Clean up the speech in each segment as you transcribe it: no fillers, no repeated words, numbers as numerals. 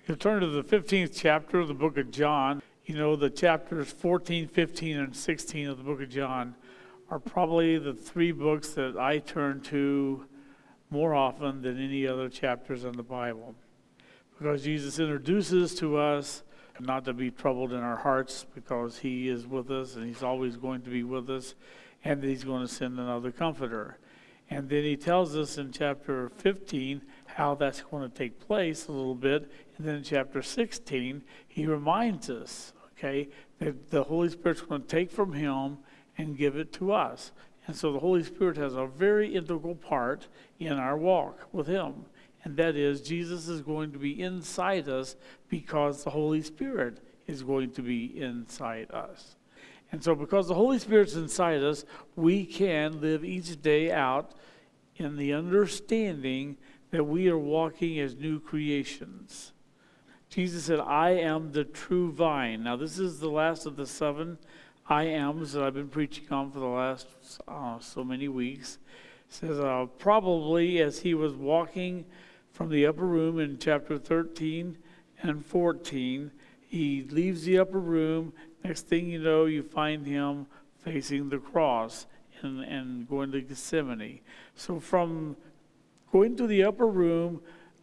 You'll turn to the 15th chapter of the book of John. You know, the chapters 14, 15, and 16 of the book of John are probably the three books that I turn to more often than any other chapters in the Bible. Because Jesus introduces to us not to be troubled in our hearts, because he is with us and he's always going to be with us, and that he's going to send another comforter. And then he tells us in chapter 15 how that's going to take place a little bit. And then in chapter 16, he reminds us, that the Holy Spirit's going to take from him and give it to us. And so the Holy Spirit has a very integral part in our walk with him. And that is, Jesus is going to be inside us because the Holy Spirit is going to be inside us. And so because the Holy Spirit's inside us, we can live each day out in the understanding that we are walking as new creations. Jesus said, I am the true vine. Now, this is the last of the 7 I ams that I've been preaching on for the last so many weeks. It says, probably as he was walking from the upper room in chapter 13 and 14, he leaves the upper room. Next thing you know, you find him facing the cross and going to Gethsemane. So from going to the upper room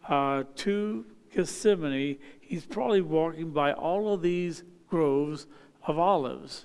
to Gethsemane, he's probably walking by all of these groves of olives.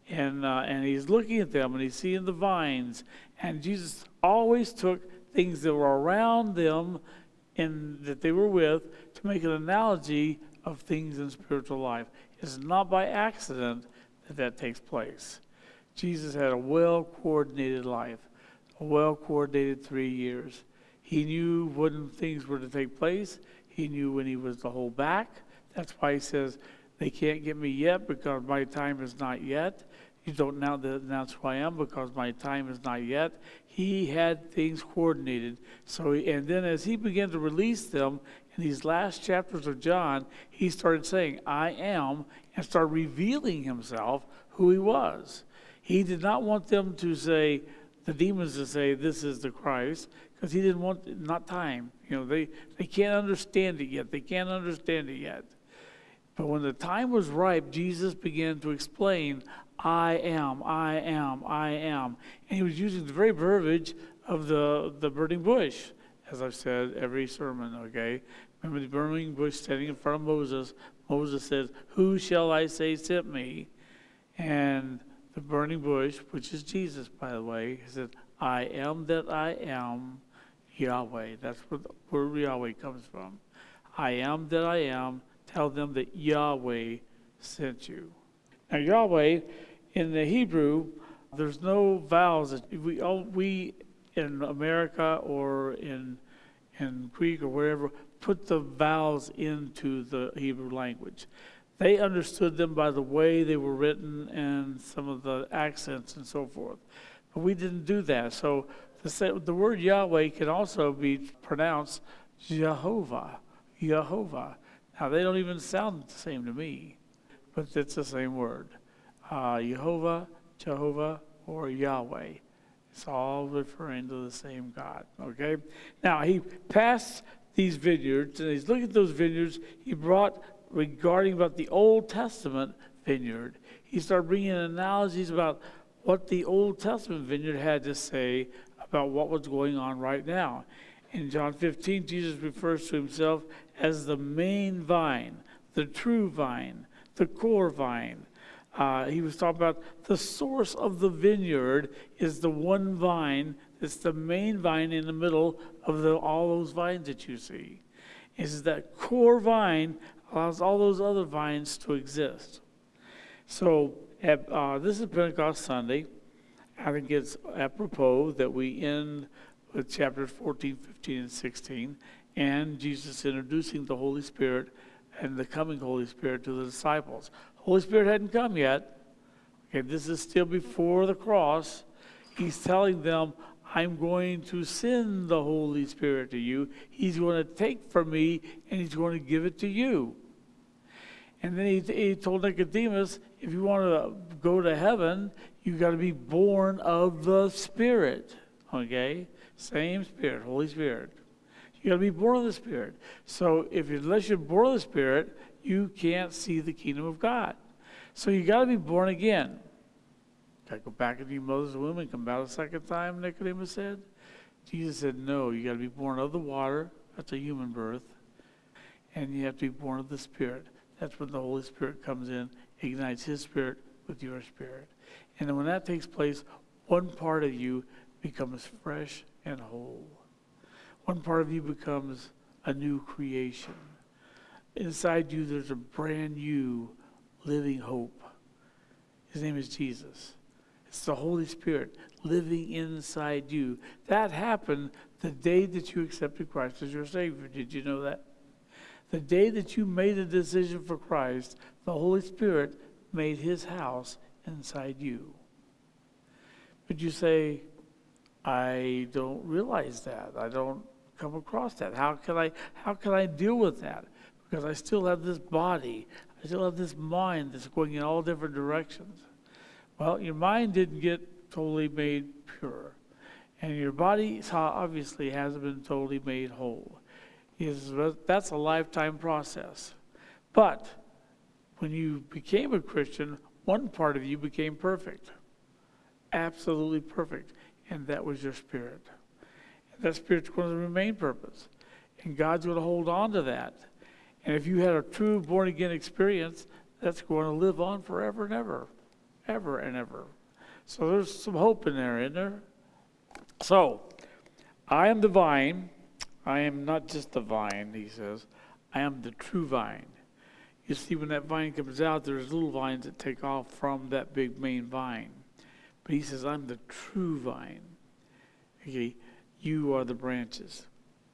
And he's looking at them, and he's seeing the vines. And Jesus always took things that were around them and that they were with to make an analogy of things in spiritual life. It's not by accident that takes place. Jesus had a well-coordinated life, a well-coordinated 3 years. He knew when things were to take place. He knew when he was to hold back. That's why he says, they can't get me yet because my time is not yet. You don't now announce who I am because my time is not yet. He had things coordinated. And then as he began to release them in these last chapters of John, he started saying, I am, and started revealing himself who he was. He did not want them to say, the demons to say, this is the Christ, because he didn't want, not time. They can't understand it yet. They can't understand it yet. But when the time was ripe, Jesus began to explain, I am, I am, I am. And he was using the very verbiage of the burning bush, as I've said every sermon, Remember the burning bush standing in front of Moses. Moses says, who shall I say sent me? And the burning bush, which is Jesus, by the way, he said, I am that I am Yahweh. That's where the word Yahweh comes from. I am that I am. Tell them that Yahweh sent you. Now, Yahweh, in the Hebrew, there's no vowels. We in America or in Greek or wherever, put the vowels into the Hebrew language. They understood them by the way they were written and some of the accents and so forth. But we didn't do that. So the word Yahweh can also be pronounced Jehovah, Yehovah. Now, they don't even sound the same to me, but it's the same word. Yehovah, Jehovah, or Yahweh. It's all referring to the same God, Now, he passed these vineyards, and he's looking at those vineyards. He brought, regarding about the Old Testament vineyard, he started bringing analogies about what the Old Testament vineyard had to say about what was going on right now. In John 15, Jesus refers to himself as the main vine, the true vine, the core vine. He was talking about the source of the vineyard is the one vine. It's the main vine in the middle of all those vines that you see. It's that core vine allows all those other vines to exist. So this is Pentecost Sunday. I think it's apropos that we end with chapters 14, 15, and 16, and Jesus introducing the Holy Spirit and the coming Holy Spirit to the disciples. Holy Spirit hadn't come yet. This is still before the cross. He's telling them, I'm going to send the Holy Spirit to you. He's going to take from me, and he's going to give it to you. And then he told Nicodemus, if you want to go to heaven, you've got to be born of the Spirit. Same Spirit, Holy Spirit. You got to be born of the Spirit. So unless you're born of the Spirit, you can't see the kingdom of God. So you got to be born again. Got to go back into your mother's womb and come out a second time, Nicodemus said. Jesus said, no, you got to be born of the water. That's a human birth. And you have to be born of the Spirit. That's when the Holy Spirit comes in, ignites His Spirit with your spirit. And then when that takes place, one part of you becomes fresh and whole. One part of you becomes a new creation. Inside you, there's a brand new living hope. His name is Jesus. It's the Holy Spirit living inside you. That happened the day that you accepted Christ as your Savior. Did you know that? The day that you made a decision for Christ, the Holy Spirit made His house inside you. But you say, I don't realize that. I don't come across that. How can I deal with that? Because I still have this body. I still have this mind that's going in all different directions. Well, your mind didn't get totally made pure. And your body obviously hasn't been totally made whole. That's a lifetime process. But when you became a Christian, one part of you became perfect. Absolutely perfect. And that was your spirit. And that spirit's going to remain purpose. And God's going to hold on to that. And if you had a true born-again experience, that's going to live on forever and ever. Ever and ever. So there's some hope in there, isn't there? So, I am the vine. I am not just the vine, he says. I am the true vine. You see, when that vine comes out, there's little vines that take off from that big main vine. But he says, I'm the true vine. Okay, you are the branches.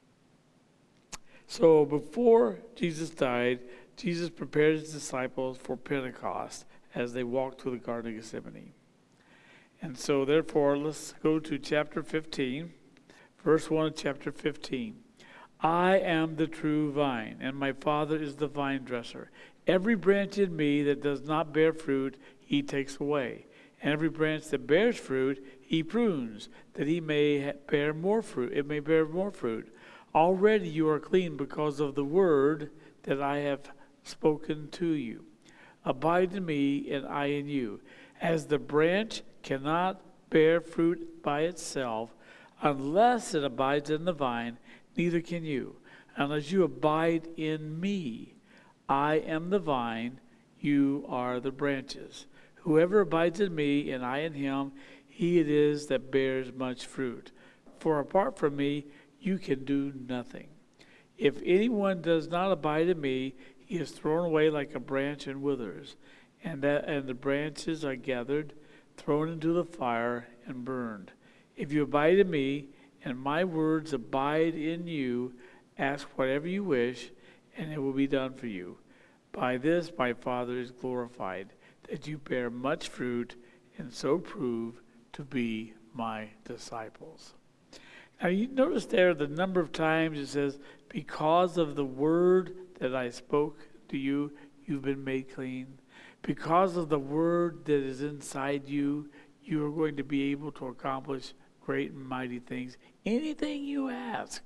So before Jesus died, Jesus prepared his disciples for Pentecost as they walked through the Garden of Gethsemane. And so therefore, let's go to chapter 15, verse 1 of chapter 15. I am the true vine, and my Father is the vine dresser. Every branch in me that does not bear fruit, he takes away. And every branch that bears fruit, he prunes, that he may bear more fruit. It may bear more fruit. Already you are clean because of the word that I have spoken to you. Abide in me, and I in you. As the branch cannot bear fruit by itself unless it abides in the vine, neither can you, unless you abide in me. I am the vine, you are the branches. Whoever abides in me, and I in him, he it is that bears much fruit. For apart from me, you can do nothing. If anyone does not abide in me, he is thrown away like a branch and withers. And the branches are gathered, thrown into the fire, and burned. If you abide in me, and my words abide in you, ask whatever you wish, and it will be done for you. By this my Father is glorified, that you bear much fruit, and so prove to be my disciples. Now you notice there the number of times it says, because of the word that I spoke to you, you've been made clean. Because of the word that is inside you, you are going to be able to accomplish great and mighty things. Anything you ask,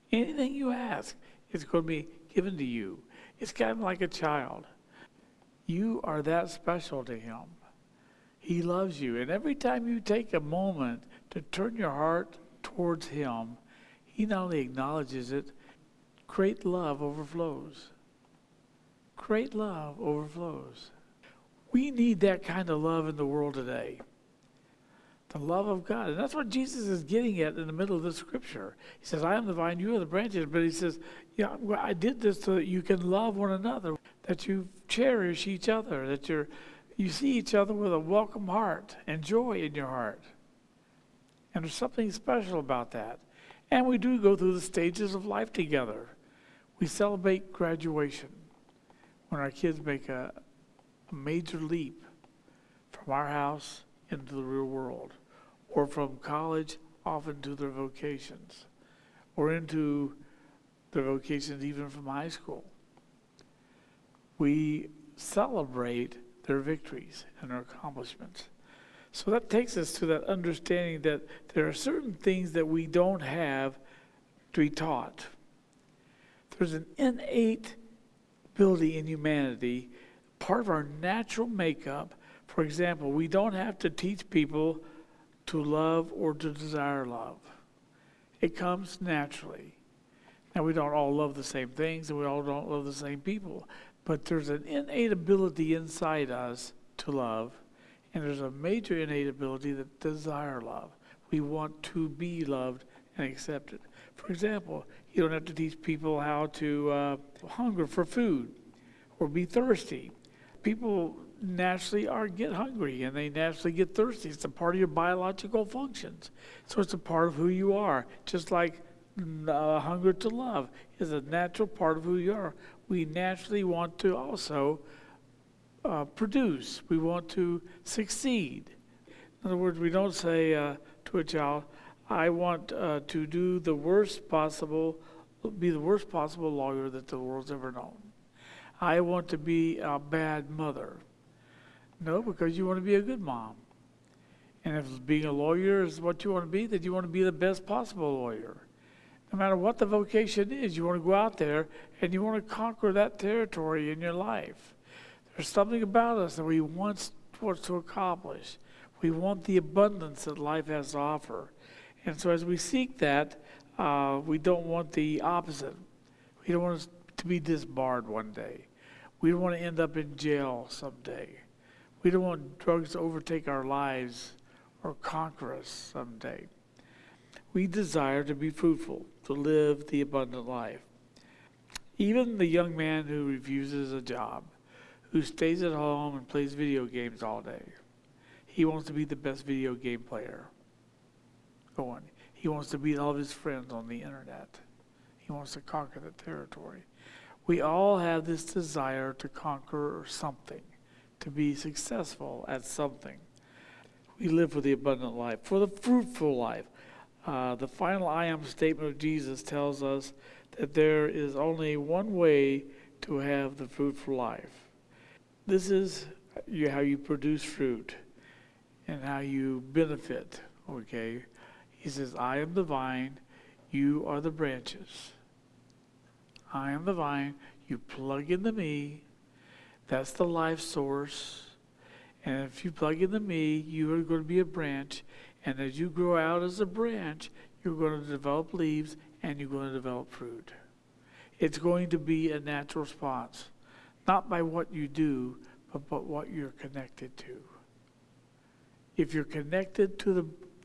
it's going to be given to you. It's kind of like a child. You are that special to him. He loves you. And every time you take a moment to turn your heart towards him, he not only acknowledges it, great love overflows. Great love overflows. We need that kind of love in the world today. The love of God. And that's what Jesus is getting at in the middle of the scripture. He says, I am the vine, you are the branches. But he says, yeah, well, I did this so that you can love one another, that you cherish each other, that you see each other with a welcome heart and joy in your heart. And there's something special about that. And we do go through the stages of life together. We celebrate graduation when our kids make a major leap from our house into the real world, or from college off into their vocations, or into their vocations even from high school. We celebrate their victories and their accomplishments. So that takes us to that understanding that there are certain things that we don't have to be taught. There's an innate ability in humanity, part of our natural makeup. For example, we don't have to teach people to love or to desire love. It comes naturally. Now, we don't all love the same things, and we all don't love the same people. But there's an innate ability inside us to love, and there's a major innate ability that desire love. We want to be loved and accepted. For example, you don't have to teach people how to hunger for food or be thirsty. People naturally get hungry and they naturally get thirsty. It's a part of your biological functions. So it's a part of who you are. Just like hunger to love is a natural part of who you are. We naturally want to also produce. We want to succeed. In other words, we don't say to a child, I want to do the worst possible, be the worst possible lawyer that the world's ever known. I want to be a bad mother. No, because you want to be a good mom. And if being a lawyer is what you want to be, then you want to be the best possible lawyer. No matter what the vocation is, you want to go out there and you want to conquer that territory in your life. There's something about us that we want to accomplish. We want the abundance that life has to offer. And so as we seek that, we don't want the opposite. We don't want to be disbarred one day. We don't want to end up in jail someday. We don't want drugs to overtake our lives or conquer us someday. We desire to be fruitful, to live the abundant life. Even the young man who refuses a job, who stays at home and plays video games all day, he wants to be the best video game player going. He wants to beat all of his friends on the internet. He wants to conquer the territory. We all have this desire to conquer something, to be successful at something. We live for the abundant life, for the fruitful life. The final I am statement of Jesus tells us that there is only one way to have the fruitful life. This is how you produce fruit and how you benefit, okay? He says, I am the vine, you are the branches. I am the vine, you plug into me, that's the life source. And if you plug into me, you are going to be a branch. And as you grow out as a branch, you're going to develop leaves and you're going to develop fruit. It's going to be a natural response, not by what you do, but what you're connected to. If you're connected to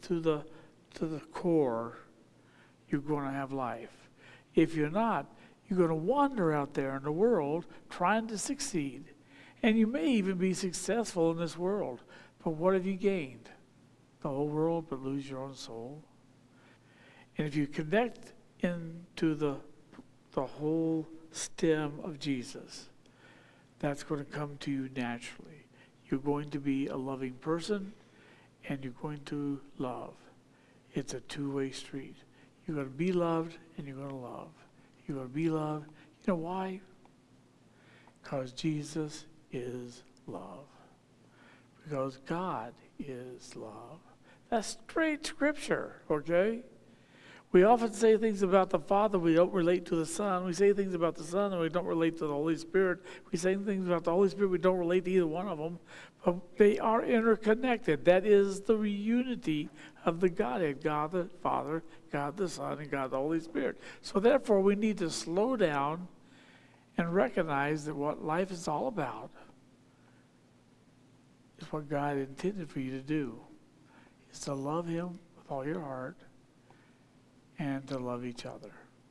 the core, you're going to have life. If you're not, you're going to wander out there in the world trying to succeed. And you may even be successful in this world, but what have you gained? The whole world, but lose your own soul? And if you connect into the whole stem of Jesus, that's going to come to you naturally. You're going to be a loving person, and you're going to love. It's a two-way street. You're going to be loved, and you're going to love. You're going to be loved. You know why? Because Jesus is love. Because God is love. That's straight scripture, okay? We often say things about the Father we don't relate to the Son. We say things about the Son and we don't relate to the Holy Spirit. We say things about the Holy Spirit we don't relate to either one of them. But they are interconnected. That is the unity of the Godhead, God the Father, God the Son, and God the Holy Spirit. So therefore we need to slow down and recognize that what life is all about is what God intended for you to do. Is to love Him with all your heart and to love each other.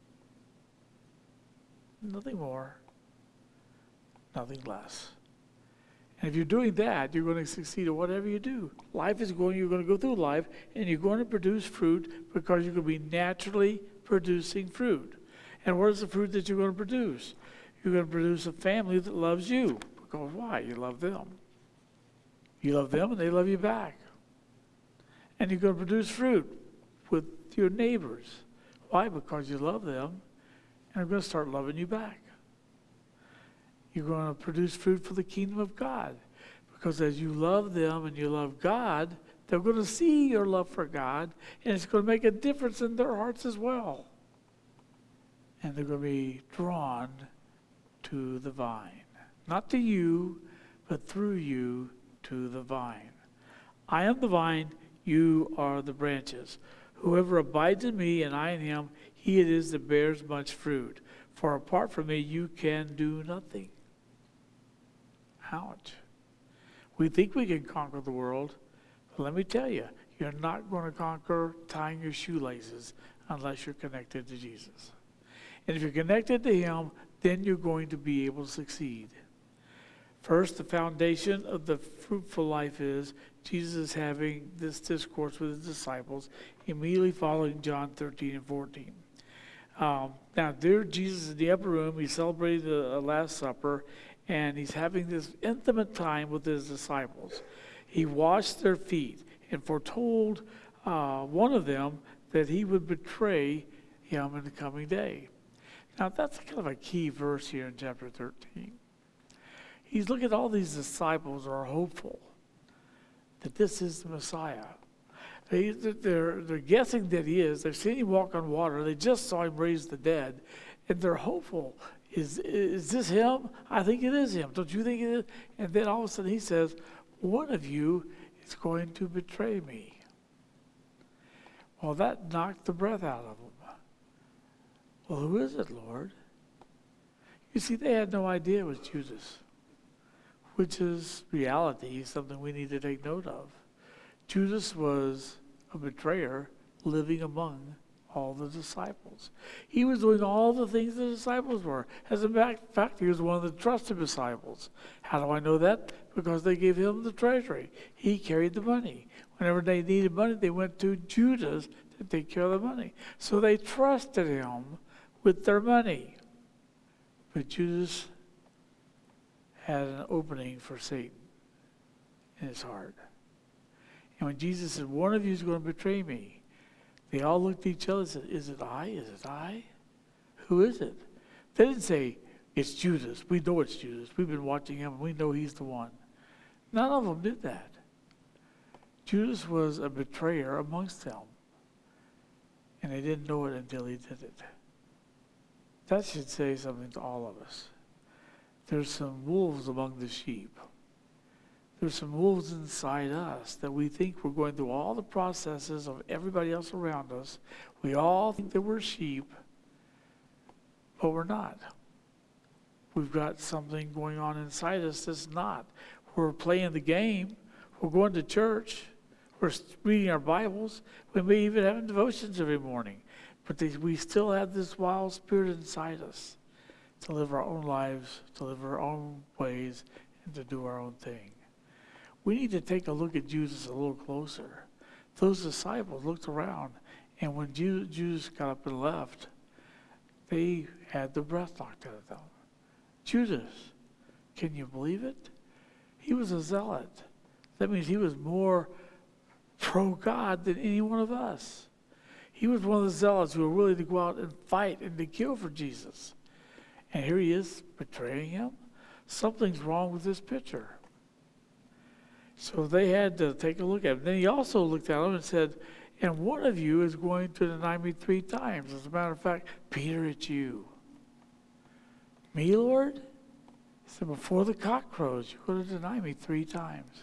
Nothing more, nothing less. And if you're doing that, you're going to succeed at whatever you do. You're going to go through life and you're going to produce fruit because you're going to be naturally producing fruit. And what is the fruit that you're going to produce? You're going to produce a family that loves you. Because why? You love them. You love them and they love you back. And you're going to produce fruit with your neighbors. Why? Because you love them and they're going to start loving you back. You're going to produce fruit for the kingdom of God. Because as you love them and you love God, they're going to see your love for God and it's going to make a difference in their hearts as well. and they're going to be drawn to the vine. Not to you, but through you to the vine. I am the vine, you are the branches. Whoever abides in me and I in him, he it is that bears much fruit. For apart from me, you can do nothing. Ouch. We think we can conquer the world, but let me tell you, you're not going to conquer tying your shoelaces unless you're connected to Jesus. And if you're connected to him, then you're going to be able to succeed. First, the foundation of the fruitful life is Jesus having this discourse with his disciples immediately following John 13 and 14. Now, there Jesus in the upper room, he celebrated the Last Supper, and he's having this intimate time with his disciples. He washed their feet and foretold one of them that he would betray him in the coming day. Now, that's kind of a key verse here in chapter 13. He's looking at all these disciples who are hopeful that this is the Messiah. They're guessing that he is. They've seen him walk on water. They just saw him raise the dead. And they're hopeful. Is this him? I think it is him. Don't you think it is? And then all of a sudden he says, one of you is going to betray me. Well, that knocked the breath out of them. Well, who is it, Lord? You see, they had no idea it was Judas, which is reality, something we need to take note of. Judas was a betrayer living among all the disciples. He was doing all the things the disciples were. As a matter of fact, he was one of the trusted disciples. How do I know that? Because they gave him the treasury. He carried the money. Whenever they needed money, they went to Judas to take care of the money. So they trusted him with their money. But Judas had an opening for Satan in his heart. And when Jesus said, one of you is going to betray me, they all looked at each other and said, is it I? Is it I? Who is it? They didn't say, it's Judas. We know it's Judas. We've been watching him and we know he's the one. None of them did that. Judas was a betrayer amongst them. And they didn't know it until he did it. That should say something to all of us. There's some wolves among the sheep. There's some wolves inside us that we think we're going through all the processes of everybody else around us. We all think that we're sheep, but we're not. We've got something going on inside us that's not. We're playing the game. We're going to church. We're reading our Bibles. We may even have devotions every morning. But we still have this wild spirit inside us to live our own lives, to live our own ways, and to do our own thing. We need to take a look at Judas a little closer. Those disciples looked around, and when Judas got up and left, they had the breath knocked out of them. Judas, can you believe it? He was a zealot. That means he was more pro-God than any one of us. He was one of the zealots who were willing to go out and fight and to kill for Jesus. And here he is betraying him. Something's wrong with this picture. So they had to take a look at him. Then he also looked at him and said, and one of you is going to deny me 3 times. As a matter of fact, Peter, it's you. Me, Lord? He said, before the cock crows, you're going to deny me 3 times.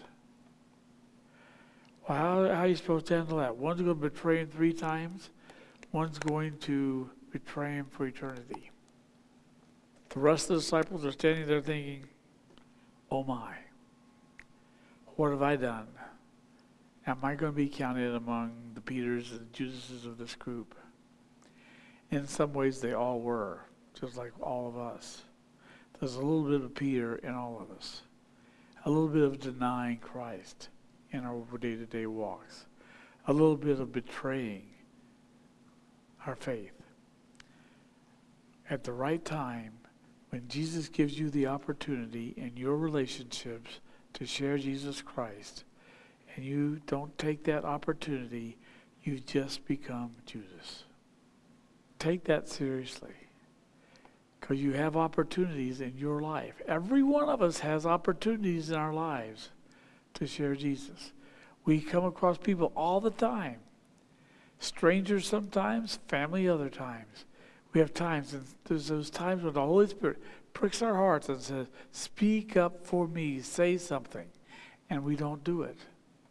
Well, how are you supposed to handle that? One's going to betray him 3 times. One's going to betray him for eternity. The rest of the disciples are standing there thinking, oh my, what have I done? Am I going to be counted among the Peters and Judases of this group? In some ways, they all were, just like all of us. There's a little bit of Peter in all of us. A little bit of denying Christ in our day-to-day walks. A little bit of betraying our faith. At the right time, when Jesus gives you the opportunity in your relationships to share Jesus Christ, and you don't take that opportunity, you just become Judas. Take that seriously. Because you have opportunities in your life. Every one of us has opportunities in our lives to share Jesus. We come across people all the time. Strangers sometimes, family other times. We have times, and there's those times when the Holy Spirit pricks our hearts and says, speak up for me, say something, and we don't do it.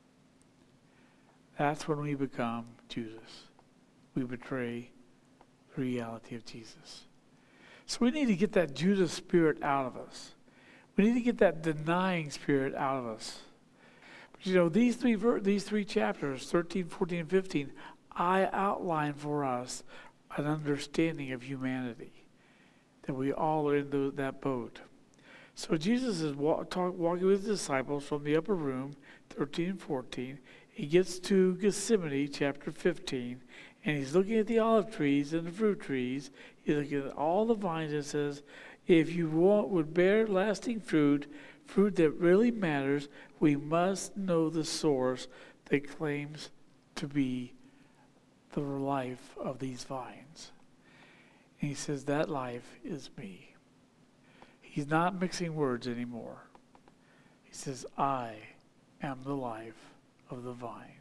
That's when we become Judas. We betray the reality of Jesus. So we need to get that Judas spirit out of us. We need to get that denying spirit out of us. But you know, these three chapters, 13, 14, and 15, I outline for us an understanding of humanity, that we all are in that boat. So Jesus is walking with his disciples from the upper room, 13 and 14. He gets to Gethsemane, chapter 15, and he's looking at the olive trees and the fruit trees. He's looking at all the vines and says, if you would bear lasting fruit that really matters, we must know the source that claims to be the life of these vines. And he says, that life is me. He's not mixing words anymore. He says, I am the life of the vine.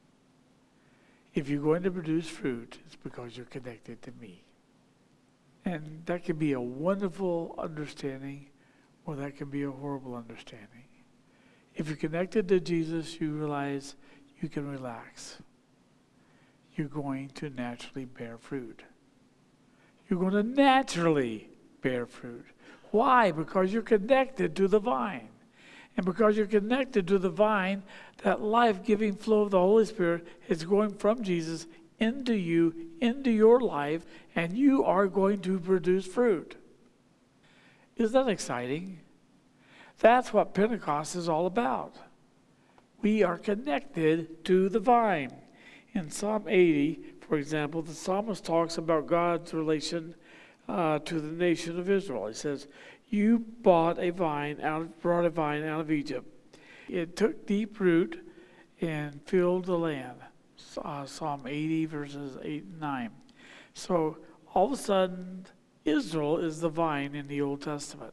If you're going to produce fruit, it's because you're connected to me. And that can be a wonderful understanding, or that can be a horrible understanding. If you're connected to Jesus, you realize you can relax. You're going to naturally bear fruit. You're going to naturally bear fruit. Why? Because you're connected to the vine. And because you're connected to the vine, that life-giving flow of the Holy Spirit is going from Jesus into you, into your life, and you are going to produce fruit. Isn't that exciting? That's what Pentecost is all about. We are connected to the vine. In Psalm 80, for example, the psalmist talks about God's relation to the nation of Israel. He says, you brought a vine out of Egypt. It took deep root and filled the land. Psalm 80, verses 8 and 9. So all of a sudden, Israel is the vine in the Old Testament.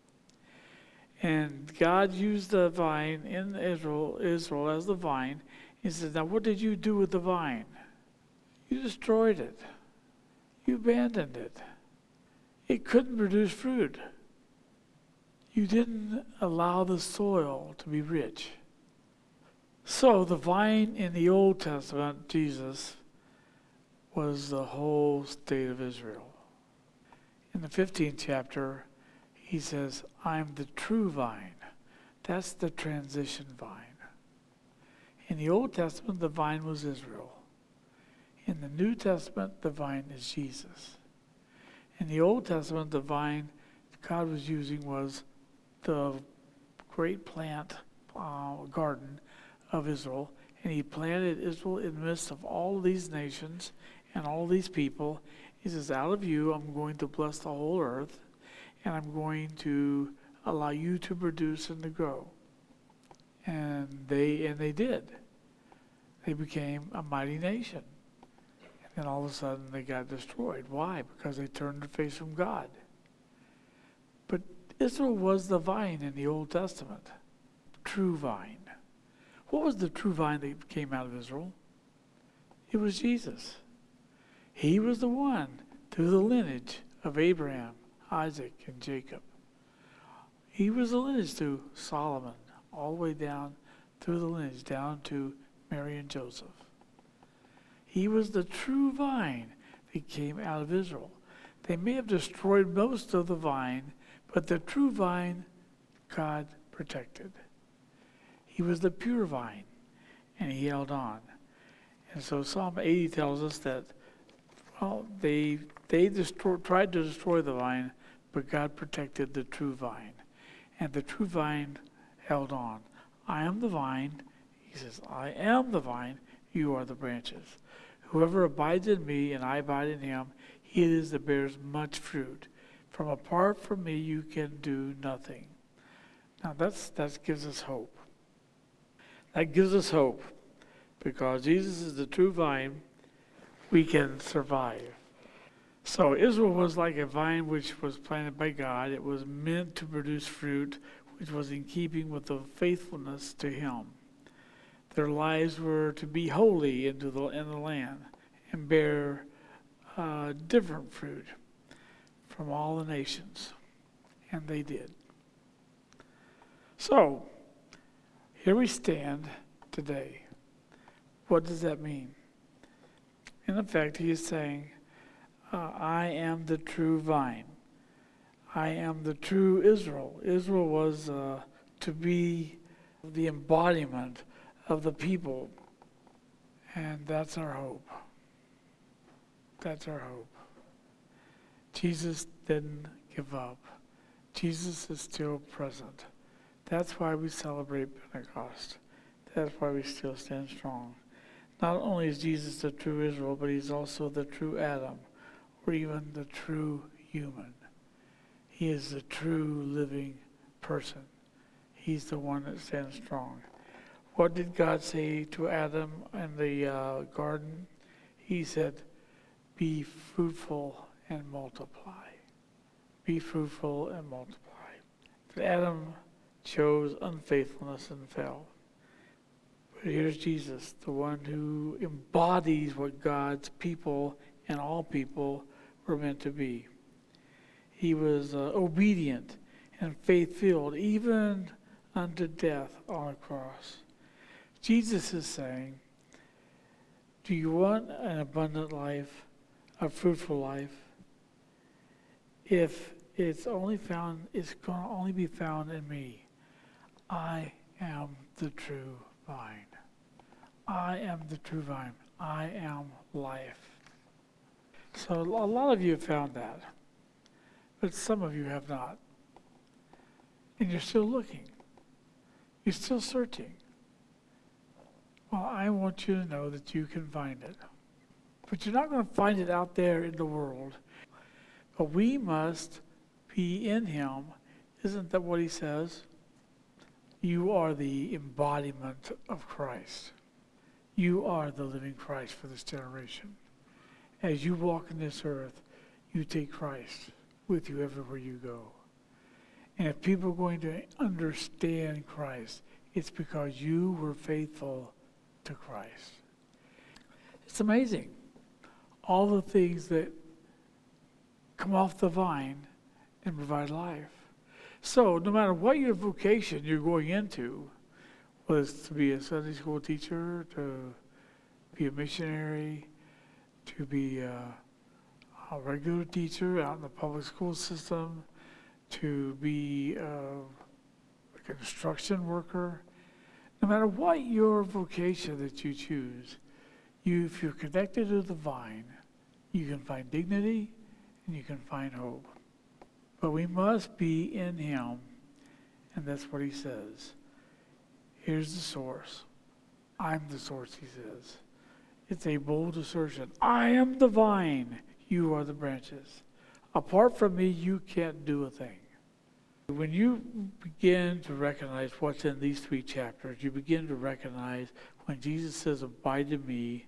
And God used the vine in Israel as the vine. He says, now what did you do with the vine? You destroyed it. You abandoned it. It couldn't produce fruit. You didn't allow the soil to be rich. So the vine in the Old Testament, Jesus, was the whole state of Israel. In the 15th chapter, he says, I'm the true vine. That's the transition vine. In the Old Testament, the vine was Israel. In the New Testament, the vine is Jesus. In the Old Testament, the vine God was using was the great plant garden of Israel. And he planted Israel in the midst of all of these nations and all these people. He says, out of you, I'm going to bless the whole earth. And I'm going to allow you to produce and to grow. And they did. They became a mighty nation. And then all of a sudden they got destroyed. Why? Because they turned their face from God. But Israel was the vine in the Old Testament. True vine. What was the true vine that came out of Israel? It was Jesus. He was the one through the lineage of Abraham, Isaac, and Jacob. He was the lineage to Solomon, all the way down through the lineage, down to Mary and Joseph. He was the true vine that came out of Israel. They may have destroyed most of the vine, but the true vine, God protected. He was the pure vine, and he held on. And so Psalm 80 tells us that, well, they tried to destroy the vine, but God protected the true vine. And the true vine held on. I am the vine. He says, I am the vine. You are the branches. Whoever abides in me and I abide in him, he it is that bears much fruit. From apart from me, you can do nothing. Now that gives us hope. That gives us hope. Because Jesus is the true vine, we can survive. So Israel was like a vine which was planted by God. It was meant to produce fruit, which was in keeping with the faithfulness to him. Their lives were to be holy in the land and bear different fruit from all the nations. And they did. So, here we stand today. What does that mean? In effect, he is saying, I am the true vine. I am the true Israel. Israel was to be the embodiment of the people. And that's our hope. That's our hope. Jesus didn't give up. Jesus is still present. That's why we celebrate Pentecost. That's why we still stand strong. Not only is Jesus the true Israel, but he's also the true Adam, or even the true human. He is the true living person. He's the one that stands strong. What did God say to Adam in the garden? He said, be fruitful and multiply. Be fruitful and multiply. But Adam chose unfaithfulness and fell. But here's Jesus, the one who embodies what God's people and all people were meant to be. He was obedient and faith-filled, even unto death on a cross. Jesus is saying, do you want an abundant life, a fruitful life? If it's going to only be found in me. I am the true vine. I am the true vine. I am life. So a lot of you have found that, but some of you have not. And you're still looking. You're still searching. Well, I want you to know that you can find it. But you're not going to find it out there in the world. But we must be in him. Isn't that what he says? You are the embodiment of Christ. You are the living Christ for this generation. As you walk in this earth, you take Christ with you everywhere you go. And if people are going to understand Christ, it's because you were faithful to Christ. It's amazing. All the things that come off the vine and provide life. So no matter what your vocation you're going into, whether it's to be a Sunday school teacher, to be a missionary, to be a regular teacher out in the public school system, to be a construction worker, no matter what your vocation that you choose, if you're connected to the vine, you can find dignity and you can find hope. But we must be in him, and that's what he says. Here's the source. I'm the source, he says. It's a bold assertion. I am the vine. You are the branches. Apart from me, you can't do a thing. When you begin to recognize what's in these 3 chapters, you begin to recognize when Jesus says, abide in me,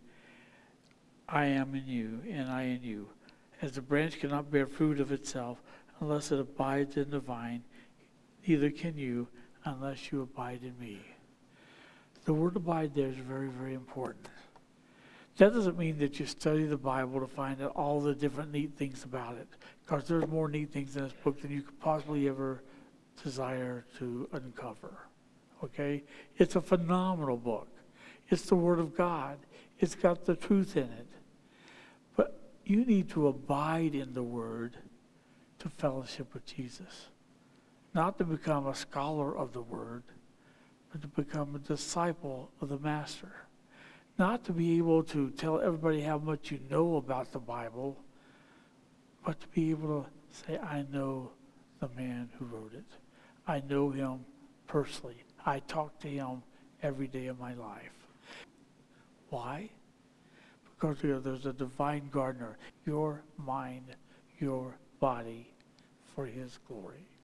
I am in you, and I in you. As the branch cannot bear fruit of itself unless it abides in the vine, neither can you unless you abide in me. The word abide there is very, very important. That doesn't mean that you study the Bible to find out all the different neat things about it, because there's more neat things in this book than you could possibly ever desire to uncover. Okay? It's a phenomenal book. It's the Word of God. It's got the truth in it. But you need to abide in the Word to fellowship with Jesus. Not to become a scholar of the Word, but to become a disciple of the Master. Not to be able to tell everybody how much you know about the Bible, but to be able to say, I know the man who wrote it. I know him personally. I talk to him every day of my life. Why? Because there's a divine gardener. Your mind, your body, for his glory.